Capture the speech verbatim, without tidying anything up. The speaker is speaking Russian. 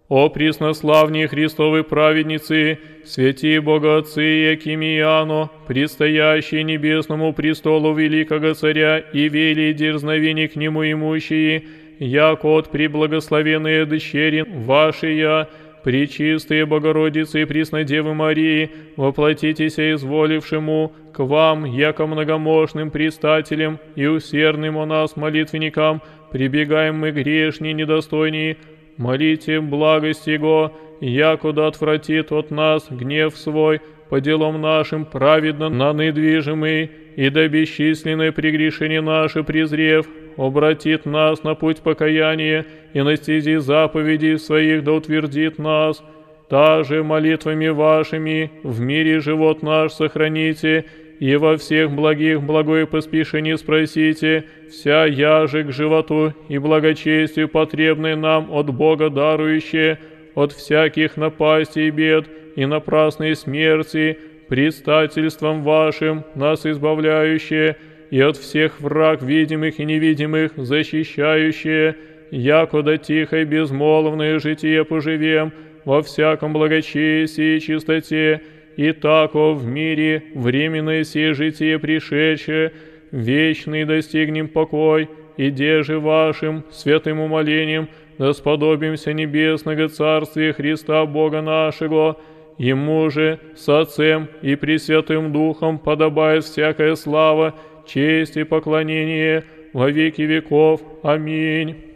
О преснославней Христовой праведницы, святи Бога Отцы Якимиану, предстоящие небесному престолу великого царя и вели дерзновение к нему имущие, яко от преблагословенные дщери вашия, пречистые Богородицы и Преснодевы Марии, воплотитеся изволившему к вам, яко многомощным предстателям и усердным у нас молитвенникам, прибегаем мы грешней недостойней, молите благость Его, якуда отвратит от нас гнев свой, по делам нашим праведно нанедвижимый, и до бесчисленное прегрешение наше презрев, обратит нас на путь покаяния, и на стези заповедей своих да утвердит нас. Также молитвами вашими в мире живот наш сохраните, и во всех благих благое поспешение спросите, вся яже к животу и благочестию потребное нам от Бога дарующее, от всяких напастей и бед и напрасной смерти, предстательством вашим нас избавляющее, и от всех враг видимых и невидимых защищающее, якуда тихо и безмолвное житие поживем во всяком благочестии и чистоте, и тако в мире временное сие житие пришедшее, вечный достигнем покой, и деже вашим святым умолением да сподобимся небесного Царствия Христа Бога нашего. Ему же с Отцем и Пресвятым Духом подобает всякая слава, честь и поклонение во веки веков. Аминь.